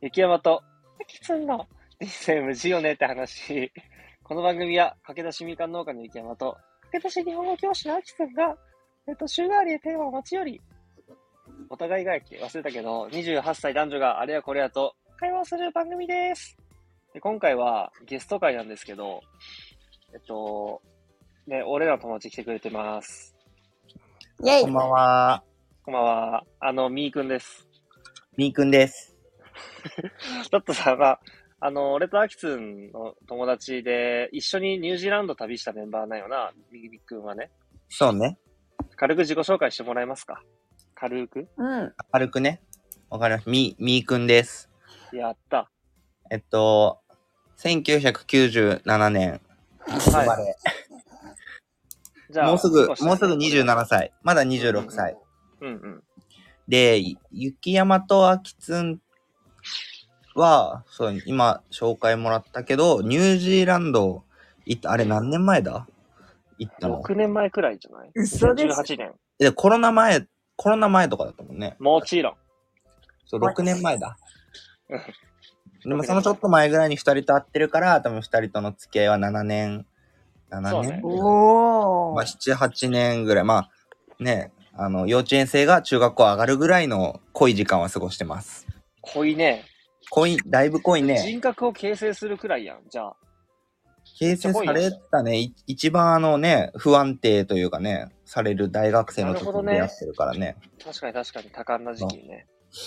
雪山と、あきつんの人生無事よねって話。この番組は、駆け出しみかん農家の雪山と、駆け出し日本語教師のあきつんが、週替わりでテーマを持ち寄り、お互いが忘れたけど、28歳男女があれやこれやと会話をする番組です。で今回はゲスト会なんですけど、俺らの友達来てくれてます。 イェイ。 こんばんは。 こんばんは。みーくんです。 みーくんです。 ちょっとさ、俺とあきつんの友達で、一緒にニュージーランド旅したメンバーなんよな、みーくんはね。 そうね。 軽く自己紹介してもらえますか？軽く？ 軽くね。わかりました。みーくんです。 やった。 1997年生まれ。 じゃあ、 もうすぐ少しだね 27歳。まだ26歳。で、雪山とあきつんは、そう、今紹介もらったけど、ニュージーランド行った、あれ何年前だ行ったの？ 6年前くらいじゃない？ 嘘です。 18年。 で、コロナ前とかだったもんね。 もちろん。 そう、6年前だ。 うんでもそのちょっと前ぐらいに2人と会ってるから、多分2人との付き合いは7年そうねおー。 まあ、7、8年ぐらい。まあ、ね、幼稚園生が中学校上がるぐらいの濃い時間は過ごしてます。 濃いね。 だいぶ濃いね。 人格を形成するくらいやん、じゃあ。 形成されたね。一番不安定というかね、される大学生の時に出会ってるからね。 確かに多感な時期にね。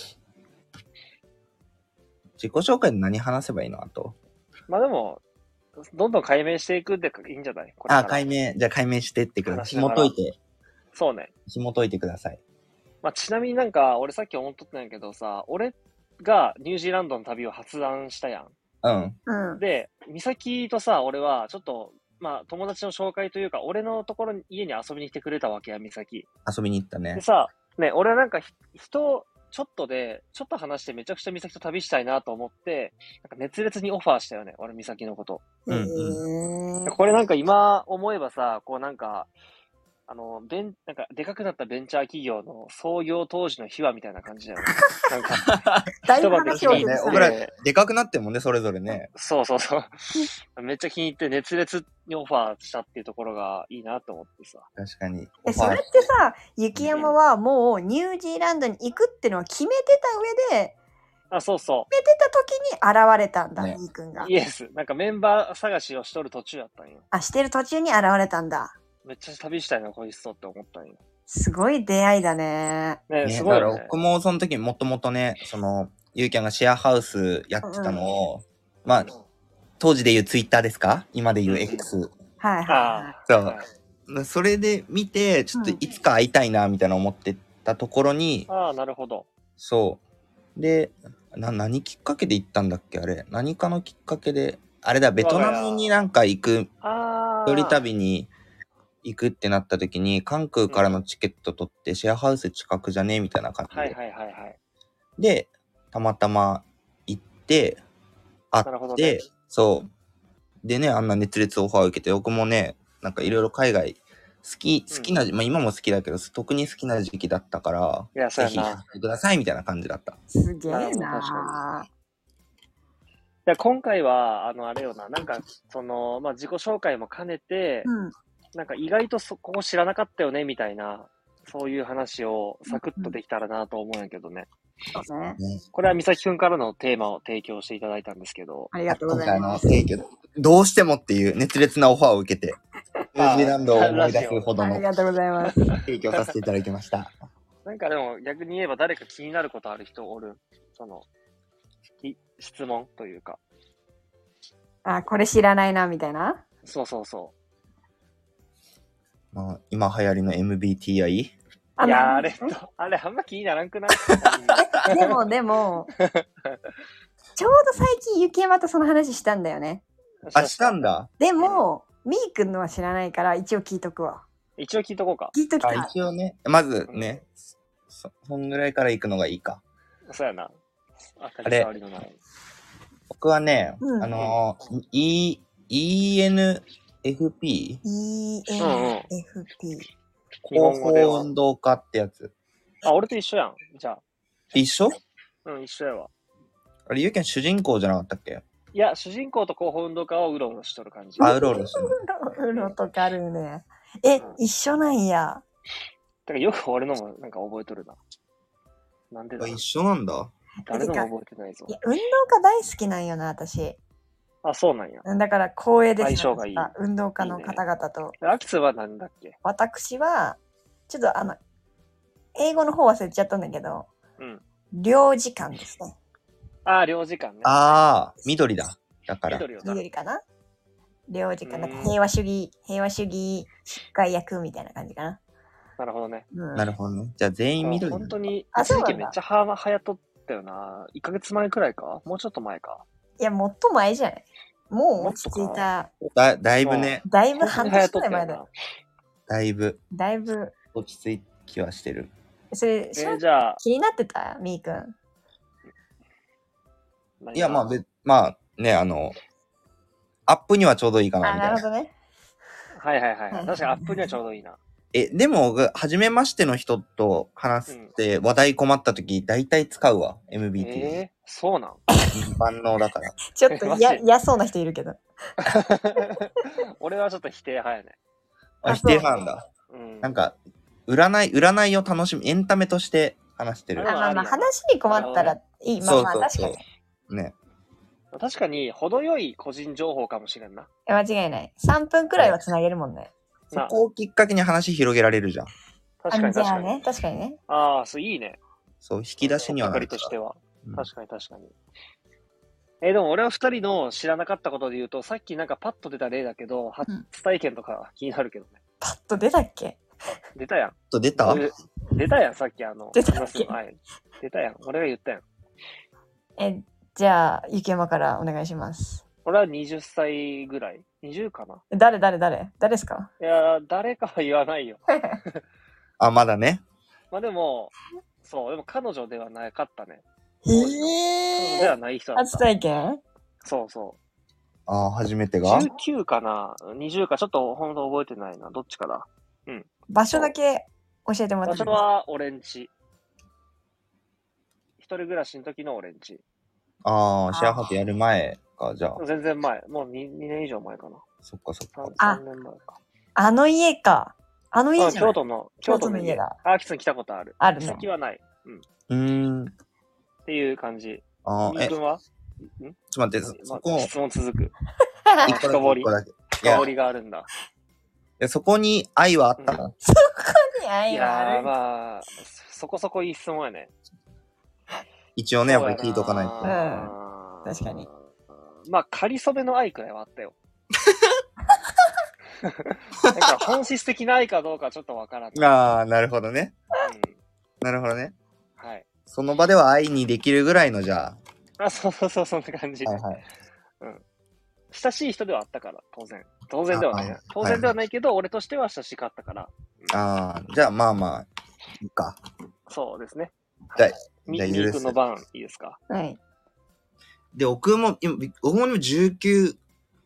自己紹介で何話せばいいの？あと。 まあでも、どんどん解明していくでいいんじゃない？ じゃあ解明してってください。紐解いて。 そうね。 紐解いてください。 まあちなみに俺さっき思っとったんやけどさ、俺がニュージーランドの旅を発案したやん。 うん。 で、美咲とさ、俺はちょっと、まあ友達の紹介というか、俺のところに家に遊びに来てくれたわけや、美咲。 遊びに行ったね。 でさ、ね、俺はちょっと話してめちゃくちゃ美咲と旅したいなと思って、熱烈にオファーしたよね、俺美咲のこと。これ今思えばさ、でかくなったベンチャー企業の創業当時の秘話みたいな感じだよね。 一晩で気に入って僕らでかくなってもね、それぞれね。 そう。めっちゃ気に入って熱烈にオファーしたっていうところがいいなと思ってさ。 確かに。 それってさ、雪山はもうニュージーランドに行くってのは決めてた上で、 そうそう。 決めてた時に現れたんだ、みーくんが。 イエス。メンバー探しをしとる途中やったんよ。 してる途中に現れたんだ。 めっちゃ旅したいな、こいつとって思ったんよ。 すごい出会いだね。 ね、すごいね。 だから僕もその時もともとね、ゆうきゃんがシェアハウスやってたのを、まあ、当時で言うツイッターですか？今で言う X。そう。それで見て、ちょっといつか会いたいな、みたいな思ってたところに、 なるほど。 そう。で、何きっかけで行ったんだっけあれ。何かのきっかけで、あれだ、ベトナムに行く、一人旅に行くってなった時に、関空からのチケット取って、シェアハウス近くじゃねみたいな感じで。で、たまたま行って、会って、そう。でね、あんな熱烈オファーを受けて、僕もね、いろいろ海外好きな、まあ今も好きだけど、特に好きな時期だったから、ぜひ行ってくださいみたいな感じだった。 すげえな。 今回は、あれよな、まあ自己紹介も兼ねて、意外とここ知らなかったよね、みたいな、そういう話をサクッとできたらなと思うんやけどね。 そうね。 これは美咲くんからのテーマを提供していただいたんですけど。 ありがとうございます。 どうしてもっていう熱烈なオファーを受けて、ニュージーランドを思い出すほどのありがとうございます。 提供させていただきました。 でも逆に言えば誰か気になることある人おる？質問というか。 これ知らないな、みたいな？ そう。 まあ、今流行りの MBTI？ いやあれあんま気にならんくない？ でも、ちょうど最近雪山とその話したんだよね。 したんだ。 でも、みーくんのは知らないから一応聞いとくわ。 一応聞いとこうか。 聞いときたい。 一応ね、まずね、そんぐらいから行くのがいいか。 そうやな。当たり障りのない。 僕はね、ENFP？ ENFP。 広報運動家ってやつ。 俺と一緒やん。じゃあ。 一緒？ 一緒やわ。 あれ、ゆうけん主人公じゃなかったっけ？ いや、主人公と広報運動家をうろうろしとる感じ。 あ、うろうろしてる。 うろとかあるね。一緒なんや。 だからよく俺のもなんか覚えとるな。なんでだ？ 一緒なんだ。 誰のも覚えてないぞい。や、運動家大好きなんよな、私。 あ、そうなんや。 だから光栄です。 相性がいい。 運動家の方々と。 アキツは何だっけ？ 私は、ちょっと英語の方忘れちゃったんだけど、領事館ですね。 ああ、領事館ね。 ああ、緑だ。だから。 緑かな？領事館。なんか平和主義執会役みたいな感じかな。 なるほどね。 なるほどね。じゃあ全員緑。 本当に、一時期めっちゃ流行っとったよな。1ヶ月前くらいか？もうちょっと前か。 いや、もっと前じゃない？もう落ち着いた。 だいぶね。 だいぶ半年くらい前だよ。 だいぶ落ち着きはしてる。 それ、 じゃあ気になってた？みーくん。 いや、まあね、アップにはちょうどいいかなみたいな。 なるほどね。 はい。確かにアップにはちょうどいいな。 でも、初めましての人と話して話題困った時、大体使うわ、MBT。 そうなん？ 万能だから。 ちょっと嫌そうな人いるけど。 俺はちょっと否定派やね。 否定派なんだ。なんか、占いを楽しむ、エンタメとして話してる。 まあ、話に困ったらいい。まあ確かに。 ね。 確かに、程よい個人情報かもしれんな。 間違いない。3分くらいはつなげるもんね。 そこをきっかけに話広げられるじゃん。 確かに。 じゃあね、確かにね。 ああ、いいね。 そう、引き出しにはなる。としては。確かに。でも俺は2人の知らなかったことで言うと、さっきなんかパッと出た例だけど、初体験とか気になるけどね。 パッと出たっけ？ 出たやん。 出たやん、さっき出たっけ？ 出たやん。俺が言ったやん。 じゃあ、雪山からお願いします。 俺は20歳ぐらい。20かな？ 誰ですか？ いや、誰かは言わないよ。 まだね。 まあでも、でも彼女ではなかったね。 彼女ではない人だった。 初体験？ そう。 初めてが ?19 かな ?20 か、ちょっとほんと覚えてないな。どっちかだ。 場所だけ教えてもらっていいですか？ 場所は俺んち。一人暮らしの時の俺んち。 シェアハウスやる前か、じゃあ。 全然前。もう 2年以上前かな。 そっか。 3年前か。 あの家か。あの家じゃない？ 京都の家だ。アーキスに来たことある。 あるね。 先はない。っていう感じ。みーくんは？ ちょっと待って、そこ。 質問続く。深掘りがあるんだ。 そこに愛はあったの？ そこに愛はある。 まあ、そこそこいい質問やね。 一応ね、やっぱり聞いとかないと。 確かに。 まあ、仮初めの愛くらいはあったよ。なんか本質的な愛かどうかちょっとわからない。 なるほどね。なるほどね。 はい。 その場では愛にできるぐらいのじゃあ。 そう、そんな感じ。親しい人ではあったから、当然。当然ではない。当然ではないけど、俺としては親しかったから。 じゃあまあ、いいか。 そうですね。 じゃあ、 みーくんの番、いいですか？ はい。 で、僕も19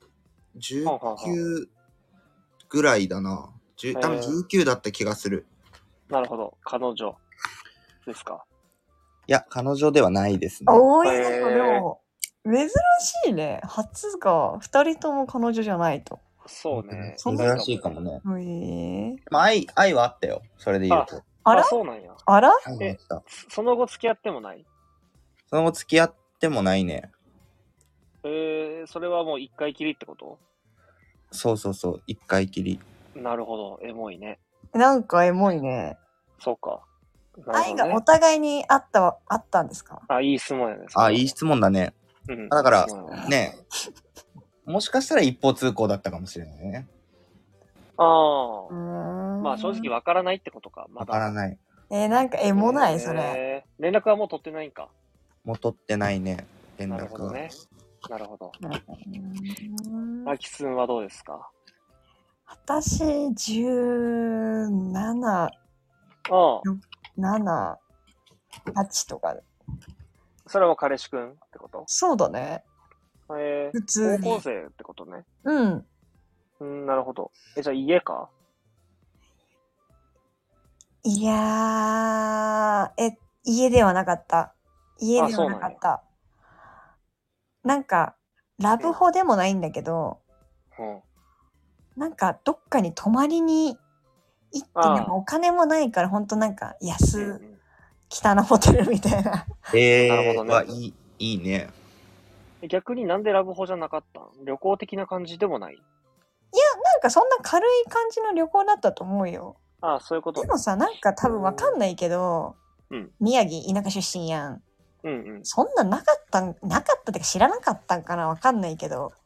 ぐらいだな。多分19だった気がする。 なるほど。彼女ですか？ いや、彼女ではないですね。 でも、珍しいね。初が2人とも彼女じゃないと。 そうね。 珍しいかもね。まあ、愛はあったよ。それで言うと。 そうなんや。 あら？ その後付き合ってもない？ その後付き合ってもないね。 それはもう一回きりってこと？ そう、一回きり。 なるほど、エモいね。 なんかエモいね。 そうか。 愛がお互いにあったんですか？ いい質問やね。 いい質問だね。だから、ね、もしかしたら一方通行だったかもしれないね。 まあ正直わからないってことか。 わからない。 なんかエモないそれ。 連絡はもう取ってないんか？ もう取ってないね。連絡は。 なるほどね。なるほど。アキスンはどうですか？ 私、17、8とか。 それは彼氏くんってこと？ そうだね。 普通に。高校生ってことね。なるほど。じゃあ家か？ いやー、家ではなかった。家ではなかった。 なんか、ラブホでもないんだけど、なんか、どっかに泊まりに行って、なんかお金もないから、ほんとなんか、北のホテルみたいな。 なるほどね。 いいね。 逆になんでラブホじゃなかったん？旅行的な感じでもない？いや、 なんかそんな軽い感じの旅行だったと思うよ。 ああ、そういうこと。 でもさ、なんか多分わかんないけど、宮城、田舎出身やん。そんななかったってか知らなかったんかな、わかんないけど。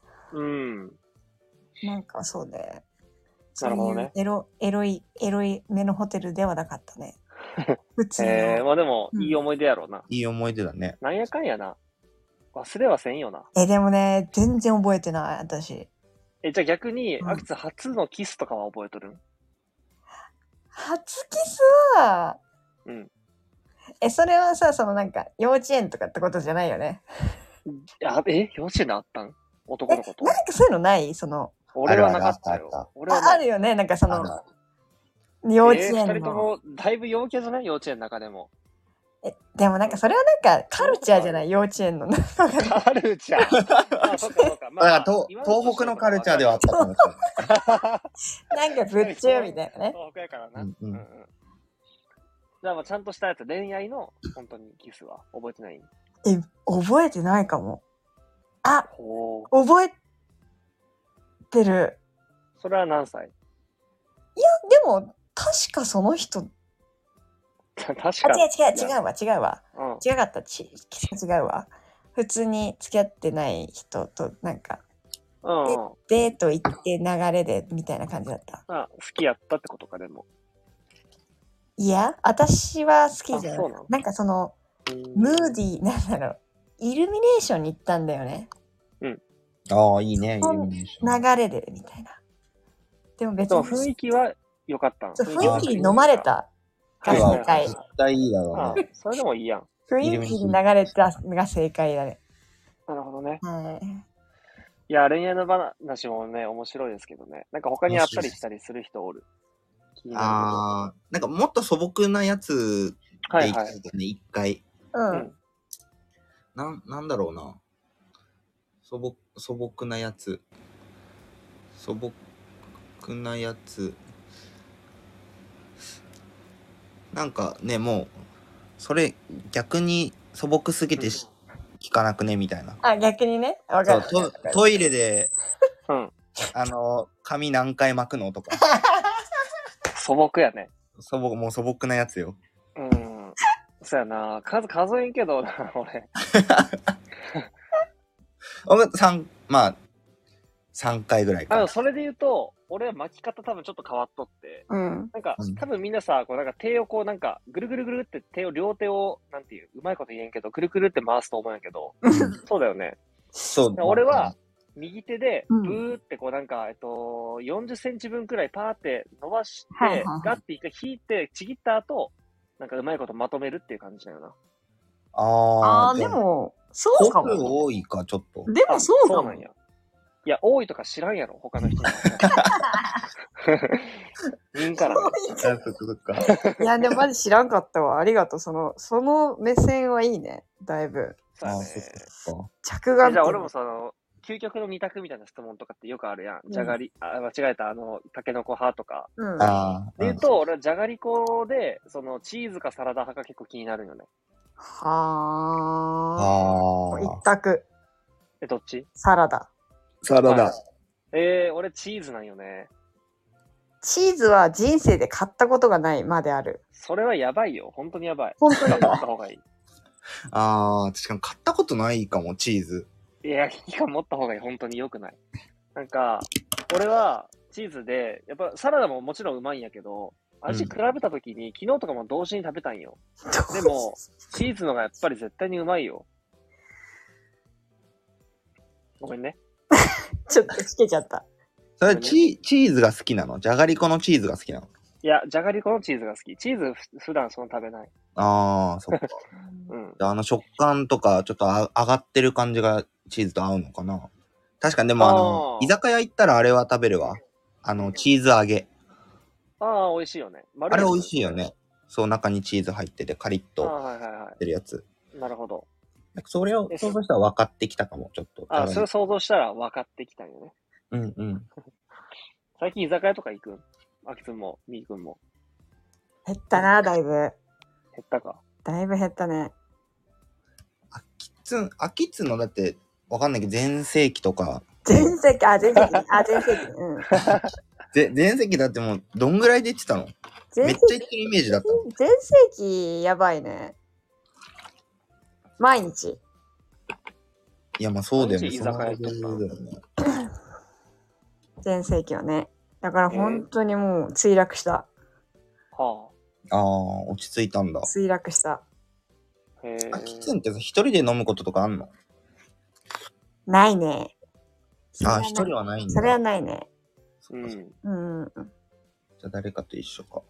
なんかそうで。 なるほどね。 エロい目のホテルではなかったね。普通の。 まあでも、いい思い出やろうな。 いい思い出だね。 なんやかんやな。忘れはせんよな。 でもね、全然覚えてない、私。 じゃあ逆に、アキツ初のキスとかは覚えとる？ 初キスは、それはさ、そのなんか、幼稚園とかってことじゃないよね。 幼稚園であったん？男の子と。 なんかそういうのないその。 俺はなかったよ。 あるよね、なんかその、幼稚園の。 二人とも、だいぶ陽キャじゃない？幼稚園の中でも。 でもなんかそれはなんかカルチャーじゃない？幼稚園の。 カルチャー。そっかそっか。 まあ、東北のカルチャーではあったかもしれない。 なんかぶっちゅうみたいなね。 東北やからな。じゃあちゃんとしたやつ、恋愛の本当にキスは覚えてない？ 覚えてないかも。覚えてる。 それは何歳？ いや、でも、確かその人。 確か違うわ。違かった。違うわ。普通に付き合ってない人と、なんか、デート行って流れで、みたいな感じだった。 好きやったってことか、でも。 いや、私は好きじゃない。なんかその、ムーディー、なんだろう、イルミネーションに行ったんだよね。 ああ、いいね、イルミネーション。 流れで、みたいな。でも別に。 雰囲気は良かったの？ 雰囲気に飲まれたが正解。 絶対いいだろうね。 それでもいいやん。 雰囲気に流れたが正解だね。 なるほどね。いや、恋愛の話もね、面白いですけどね。なんか他にあったりしたりする人おる？ なんかもっと素朴なやつでいきたいね、一回。なんだろうな。素朴なやつ。なんかね、もう、それ逆に素朴すぎて聞かなくねみたいな。 逆にね。わかる。 トイレで、髪何回巻くのとか。 素朴やね。 もう素朴なやつよ。 そうやな。数えんけどな、俺。 まあ、3回ぐらいか。 それで言うと、俺は巻き方多分ちょっと変わっとって、なんか、多分みんなさ、こうなんか手をこうなんか、ぐるぐるぐるって両手を、なんていう、うまいこと言えんけど、くるくるって回すと思うんやけど、そうだよね。俺は、右手で、ブーってこうなんか、40センチ分くらいパーって伸ばして、ガッて一回引いて、ちぎった後、なんかうまいことまとめるっていう感じだよな。 でも、そうかも。 多いか、ちょっと。 でもそうかも。 そうなんや。いや、多いとか知らんやろ、他の人。いいんからね。 いや、でもマジ知らんかったわ。ありがとう。その目線はいいね。だいぶ。着眼点。 じゃあ俺も究極の二択みたいな質問とかってよくあるやん。じゃがり、間違えた、タケノコ派とか。で言うと、俺はじゃがりこで、チーズかサラダ派が結構気になるよね。 一択。 どっち？ サラダ。 俺チーズなんよね。 チーズは人生で買ったことがないまである。 それはやばいよ。本当にやばい。 本当に買った方がいい。 確かに買ったことないかも、チーズ。 いや、持った方がいい。本当に良くない。なんか、俺はチーズで、やっぱサラダももちろんうまいんやけど、味比べたときに、昨日とかも同時に食べたんよ。でも、チーズのがやっぱり絶対にうまいよ。ごめんね。 ちょっとつけちゃった。 それチーズが好きなの？じゃがりこのチーズが好きなの？ いや、じゃがりこのチーズが好き。チーズ普段そんな食べない。 そっか。食感とかちょっと上がってる感じがチーズと合うのかな。確かにでも居酒屋行ったらあれは食べるわ。チーズ揚げ。 美味しいよね。 あれ美味しいよね。そう、中にチーズ入っててカリッとしてるやつ。 なるほど。 なんかそれを想像したら分かってきたかも、ちょっと。 あ、それを想像したら分かってきたよね。 うんうん。 最近居酒屋とか行くん？あきつんも、みーくんも。 減ったな、だいぶ。減ったか。 だいぶ減ったね。 あきつんのだって、わかんないけど、全盛期とか。 全盛期、全盛期。うん。 全盛期だってもう、どんぐらいで言ってたの？めっちゃ言ってるイメージだったの。 全盛期、やばいね。毎日。 いや、まあそうだよね。 居酒屋とか。 全盛期はね。だから本当にもう墜落した。 はあ。ああ、落ち着いたんだ。 墜落した。 あきつんってさ、一人で飲むこととかあんの？ ないね。 ああ、一人はないんだ。 それはないね。 うん。 じゃあ誰かと一緒か。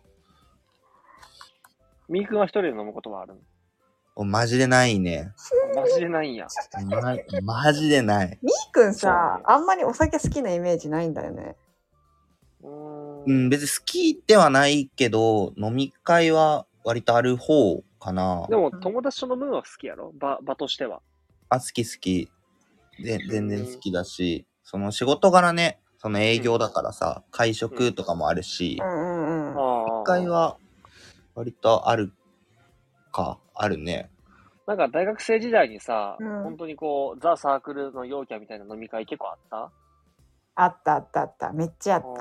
みーくんは一人で飲むことはあるの？ マジでないね。 マジでないんや。 マジでない。 みーくんさ、あんまりお酒好きなイメージないんだよね。 別に好きではないけど、飲み会は割とある方かな。 でも友達と飲むのは好きやろ？場としては。 好き。全然好きだし、その仕事柄ね、その営業だからさ、会食とかもあるし、一回は割とあるね。 なんか大学生時代にさ、本当にこう、ザ・サークルの陽キャみたいな飲み会結構あった？ あった。めっちゃあった。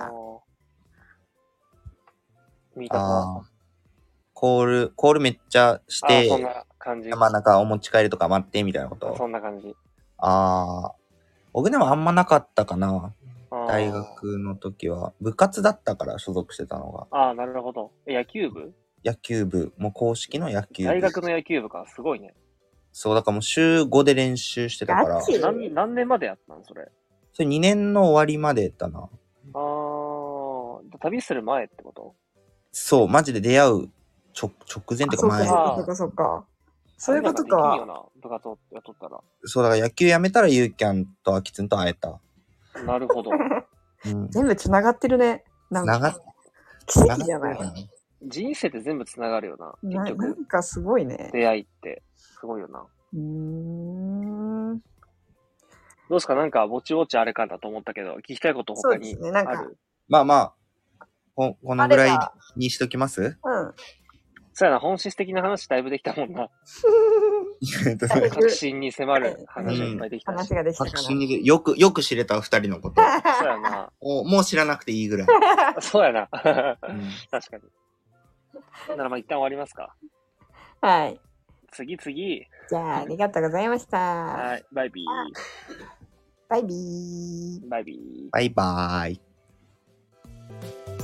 見たか。 コールめっちゃして、 そんな感じ。 まあなんかお持ち帰りとか待ってみたいなこと。 そんな感じ。 僕でもあんまなかったかな。大学の時は。部活だったから所属してたのが。 なるほど。 野球部？ 野球部。もう公式の野球部。 大学の野球部か。すごいね。 そう、だからもう週5で練習してたから。 何年までやったのそれ？ それ2年の終わりまでやったな。 旅する前ってこと？ そう、マジで出会う直前ってか前。 そっか。そういうことか。 いいよな、部活をやっとったら。 そう、だから野球やめたらユーキャンとアキツンと会えた。 なるほど。 全部繋がってるね。 繋がって奇跡じゃない。 人生って全部繋がるよな。結局。 なんかすごいね。 出会いって。すごいよな。どうすか？なんか、ぼちぼちあれかなと思ったけど、聞きたいこと他にある？ まあ、このぐらいにしときます？ そうやな、本質的な話だいぶできたもんな。確信に迫る話がいっぱいできたし。 話ができたかな。 確信によく知れた二人のこと。 そうやな。 もう知らなくていいぐらい。 そうやな。確かに。ならまあ一旦終わりますか。 はい。 次。 じゃあ、ありがとうございました。 はい、バイビー。 バイビー。 バイバイ。